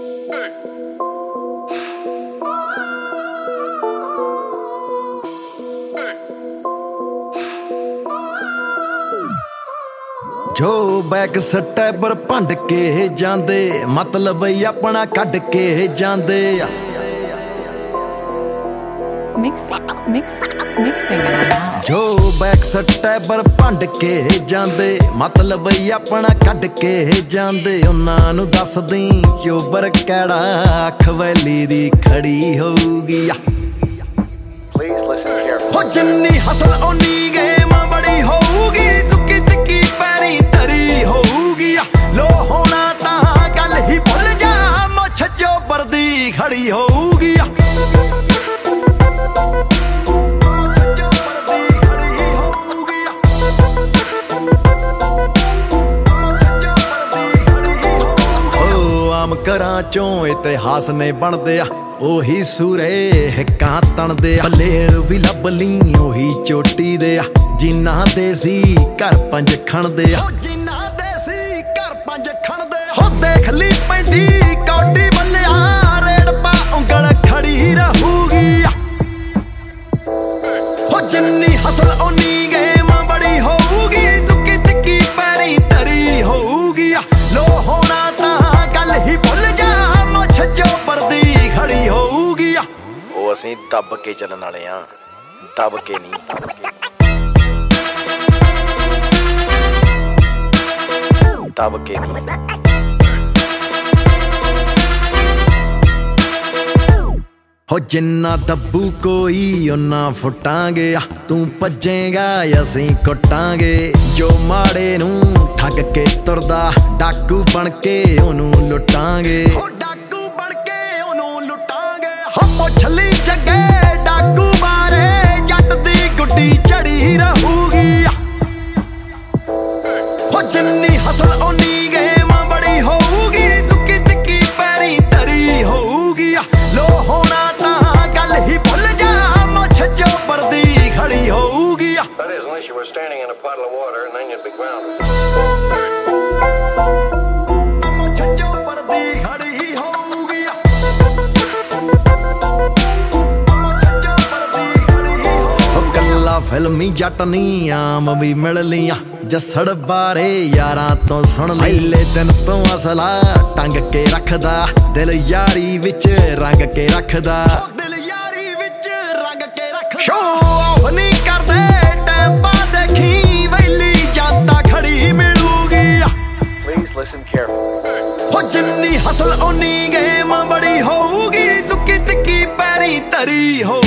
ਜੋ back stepper ਭੰਡ ਕੇ ਜਾਂਦੇ, ਮਤਲਬ ਆਪਣਾ ਕੱਢ ਕੇ ਜਾਂਦੇ ਆ। ਜੋ ਬੈਕ ਸਟੈਪਰ ਭੰਡ ਕੇ ਜਾਂਦੇ, ਮਤਲਬ ਆਪਣਾ ਕੱਢ ਕੇ ਜਾਂਦੇ। ਉਹਨਾਂ ਨੂੰ ਦੱਸਦੀ ਚੋਬਰ ਕਿਹੜਾ ਖਵੈਲੀ ਦੀ ਖੜੀ ਹੋਊਗੀ ਆ। ਹੋ ਜਿੰਨੀ ਹਸਲ ਓਨੀ ਗੇਮ ਬੜੀ ਹੋਊਗੀ, ਤੁੱਕੀ ਟਿੱਕੀ ਪੈਰੀ ਧਰੀ ਹੋਊਗੀ ਆ। ਲੋ ਹੋਣਾ ਤਾਂ ਗੱਲ ਹੀ ਭੁੱਲ ਜਾ, ਮੁੱਛ ਚੋਬਰ ਦੀ ਖੜੀ ਹੋਊਗੀ ਆ। ਘਰਾਂ ਚੋਂ ਇਤਿਹਾਸ ਨੇ ਬਣਦੇ ਆ, ਉਹੀ ਸੂਰੇ ਹਿੱਕਾਂ ਤਣਦੇ ਆ। ਲੇਰ ਵੀ ਲੱਭ ਲਈ ਉਹੀ ਚੋਟੀ ਦੇ ਆ, ਜਿਨ੍ਹਾਂ ਦੇ ਸੀ ਘਰ ਪੰਜ ਖਣਦੇ ਆ। ਜਿਨ੍ਹਾਂ ਦੇ ਸੀ ਘਰ ਪੰਜ ਖਣਦੇ ਹੋ ਦੇਖ ਲਈ ਪੈਂਦੀ ਕੌਡੀ ਬੱਲਿਆ, ਰੇੜ ਪਾ ਉਂਗਲ ਖੜੀ ਰਹੂਗੀ। ਹੋ ਜਿੰਨੀ ਹਸਲ ਓਨੀ ਗੇਮ ਬੜੀ ਹੋਊਗੀ, ਤੁੱਕੀ ਟਿੱਕੀ ਪੈਰੀ ਧਰੀ ਹੋਊਗੀ। ਲੋ ਹੋਣਾ ਤਾਂ ਗੱਲ ਹੀ ਭੁੱਲ ਜਾ, ਮੁੱਛ ਚੋਬਰ ਦੀ ਖੜੀ ਹੋਊਗੀ। ਉਹ ਅਸੀਂ ਦੱਬ ਕੇ ਚੱਲਣ ਵਾਲੇ ਆ, ਦਬ ਕੇ ਨਹੀਂ। ਦਬ ਕੇ ਨਹੀਂ। ਹੋ ਜਿੰਨਾ ਦੱਬੂ ਕੋਈ ਓਨਾ ਫੁੱਟਾਂਗੇ, ਤੂੰ ਭੱਜੇਗਾ ਅਸੀਂ ਕੁੱਟਾਂਗੇ। ਜੋ ਮਾੜੇ ਨੂੰ ਠੱਗ ਕੇ ਤੁਰਦਾ, ਡਾਕੂ ਬਣ ਕੇ ਉਹਨੂੰ ਲੁੱਟਾਂਗੇ। ਹੋ ਡਾਕੂ ਬਣ ਕੇ ਉਹਨੂੰ ਲੁੱਟਾਂਗੇ। ਹੋ ਪੁੱਛ ਲਈ ਜੱਗੇ ਡਾਕੂ ਬਾਰੇ, ਜੱਟ ਦੀ ਗੁੱਡੀ ਚੜੀ ਰਹੂਗੀ। ਹੋ ਜਿੰਨੀ ਹਸਲ ਓਨੀ ਗੇਮ ਬੜੀ ਹੋਊਗੀ, ਤੁੱਕੀ ਟਿੱਕੀ ਪੈਰੀ ਧਰੀ ਹੋਊਗੀ। ਲੋ ਹੋਣਾ ਤਾਂ ਗੱਲ ਹੀ ਭੁੱਲ ਜਾ, ਮੁੱਛ ਚੋਬਰ ਦੀ ਖੜੀ ਹੋਊਗੀ। ਮੁੱਛ ਚੋਬਰ ਦੀ ਖੜੀ ਹੋਊਗੀ। ਕੱਲਾ ਫਿਲਮੀ ਜੱਟ ਨੀ ਆਮ ਵੀ ਮਿਲ ਲੀਆਂ, ਜੱਸੜ ਬਾਰੇ ਯਾਰਾਂ ਤੋਂ ਸੁਣ ਲਈ। ਪਹਿਲੇ ਦਿਨ ਤੋਂ ਅਸਲਾ ਟੰਗ ਕੇ ਰੱਖਦਾ, ਦਿਲ ਯਾਰੀ ਵਿੱਚ ਰੰਗ ਕੇ ਰੱਖਦਾ। ਦਿਲ ਯਾਰੀ ਵਿੱਚ ਰੰਗ ਕੇ ਰੱਖਦਾ। ਸ਼ੋ ਆਫ ਨਹੀਂ ਕਰਦੇ ਟਾਈਮ ਪਾ ਦੇਖੀ, ਵੈਲੀ ਜਾਂਦਾ ਖੜੀ ਮਿਲੂਗੀ। ਹੋ ਜਿੰਨੀ ਹਸਲ ਓਨੀ ਗੇਮ ਬੜੀ ਹੋਊਗੀ, ਤੁੱਕੀ ਟਿੱਕੀ ਪੈਰੀ ਧਰੀ ਹੋ